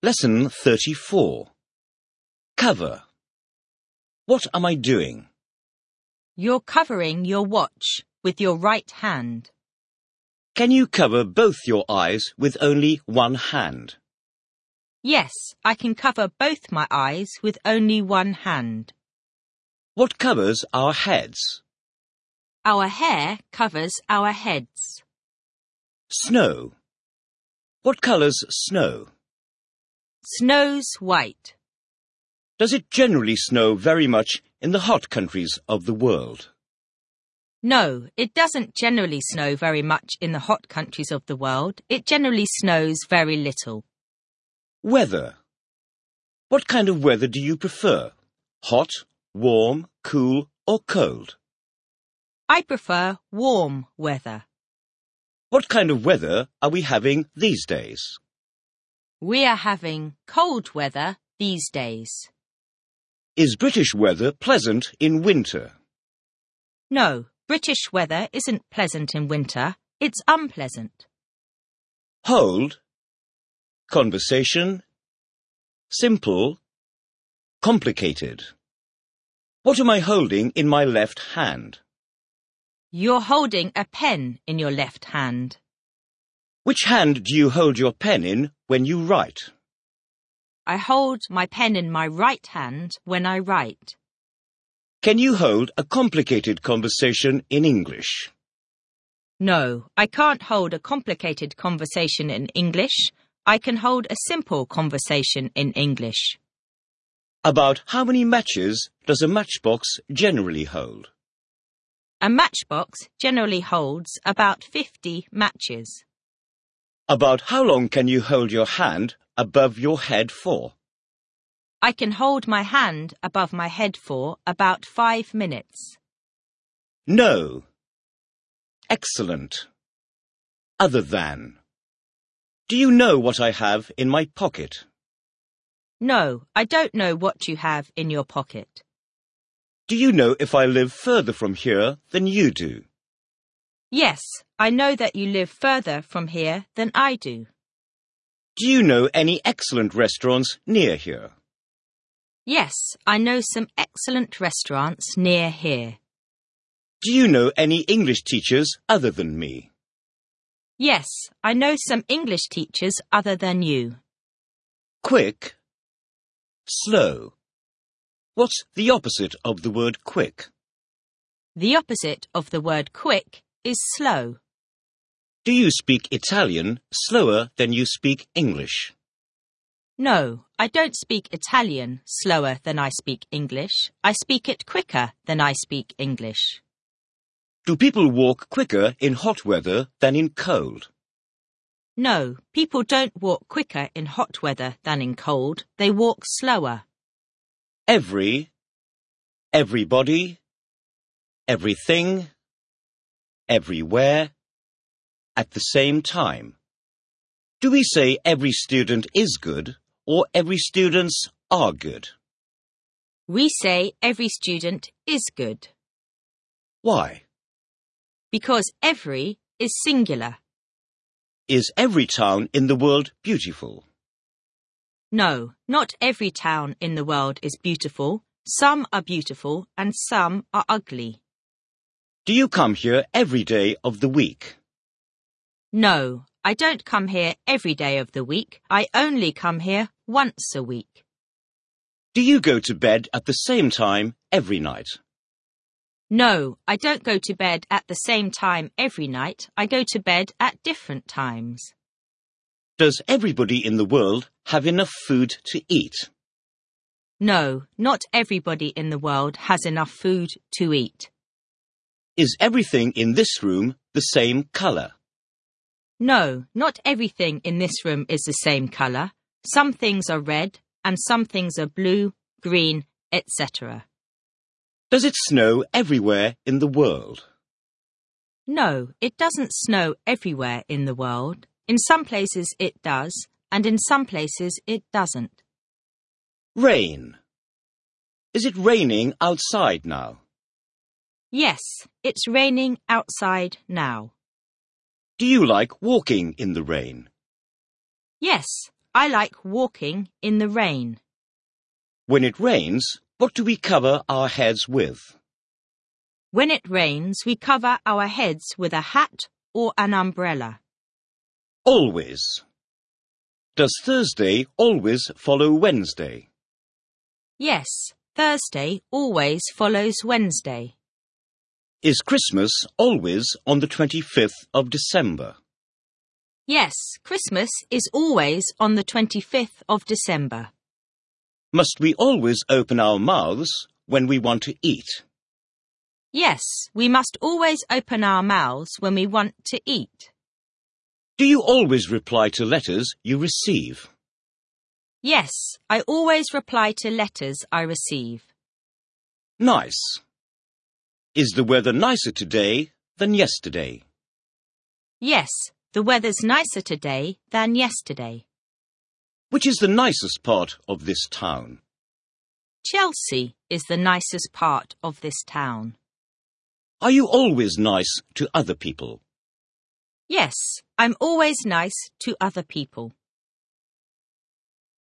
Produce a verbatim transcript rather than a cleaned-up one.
Lesson thirty-four. Cover. What am I doing? You're covering your watch with your right hand. Can you cover both your eyes with only one hand? Yes, I can cover both my eyes with only one hand. What covers our heads? Our hair covers our heads. Snow. What colours snow? Snow's white. Does it generally snow very much in the hot countries of the world? No, it doesn't generally snow very much in the hot countries of the world. It generally snows very little. Weather. What kind of weather do you prefer? Hot, warm, cool, or cold? I prefer warm weather. What kind of weather are we having these days? We are having cold weather these days. Is British weather pleasant in winter? No, British weather isn't pleasant in winter. It's unpleasant. Hold. Conversation. Simple. Complicated. What am I holding in my left hand? You're holding a pen in your left hand. Which hand do you hold your pen in when you write? I hold my pen in my right hand when I write. Can you hold a complicated conversation in English? No, I can't hold a complicated conversation in English. I can hold a simple conversation in English. About how many matches does a matchbox generally hold? A matchbox generally holds about fifty matches. About how long can you hold your hand above your head for? I can hold my hand above my head for about five minutes. No. Excellent. Other than. Do you know what I have in my pocket? No, I don't know what you have in your pocket. Do you know if I live further from here than you do? Yes, I know that you live further from here than I do. Do you know any excellent restaurants near here? Yes, I know some excellent restaurants near here. Do you know any English teachers other than me? Yes, I know some English teachers other than you. Quick. Slow. What's the opposite of the word quick? The opposite of the word quick is slow. Do you speak Italian slower than you speak English? No, I don't speak Italian slower than I speak English. I speak it quicker than I speak English. Do people walk quicker in hot weather than in cold? No, people don't walk quicker in hot weather than in cold. They walk slower. Every, everybody, everything, everywhere, at the same time. Do we say every student is good or every students are good? We say every student is good. Why? Because every is singular. Is every town in the world beautiful? No, not every town in the world is beautiful. Some are beautiful and some are ugly. Do you come here every day of the week? No, I don't come here every day of the week. I only come here once a week. Do you go to bed at the same time every night? No, I don't go to bed at the same time every night. I go to bed at different times. Does everybody in the world have enough food to eat? No, not everybody in the world has enough food to eat. Is everything in this room the same colour? No, not everything in this room is the same colour. Some things are red and some things are blue, green, et cetera. Does it snow everywhere in the world? No, it doesn't snow everywhere in the world. In some places it does, and in some places it doesn't. Rain. Is it raining outside now? Yes, it's raining outside now. Do you like walking in the rain? Yes, I like walking in the rain. When it rains, what do we cover our heads with? When it rains, we cover our heads with a hat or an umbrella. Always. Does Thursday always follow Wednesday? Yes, Thursday always follows Wednesday. Is Christmas always on the twenty-fifth of December? Yes, Christmas is always on the twenty-fifth of December. Must we always open our mouths when we want to eat? Yes, we must always open our mouths when we want to eat. Do you always reply to letters you receive? Yes, I always reply to letters I receive. Nice. Is the weather nicer today than yesterday? Yes, the weather's nicer today than yesterday. Which is the nicest part of this town? Chelsea is the nicest part of this town. Are you always nice to other people? Yes, I'm always nice to other people.